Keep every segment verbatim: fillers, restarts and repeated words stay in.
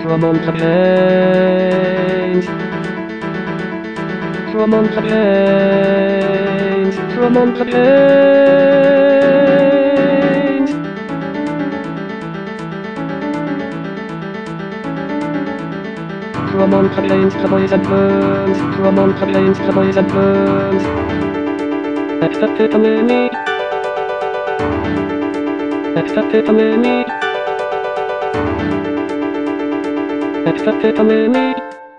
From on the plains. From on the plains. From on the plains. From on the plains the boys and burns. From on the plains the boys and burns. Expected to me. Expected to me. Expected to me.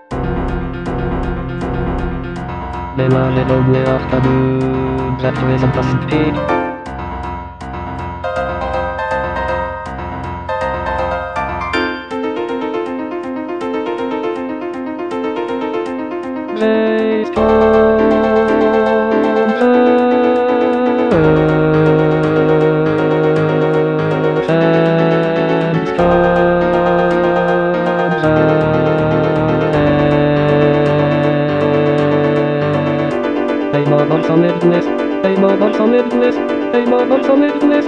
Wymarzę do mnie ochtadu, żartuję za pasywki. Grace Ej, mobol somydnys, ej, mobol somydnys, ej, mobol somydnys.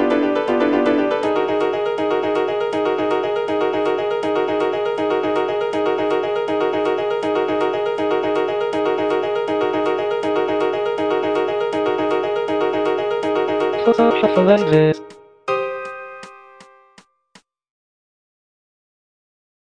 Co za przesuwes gryz.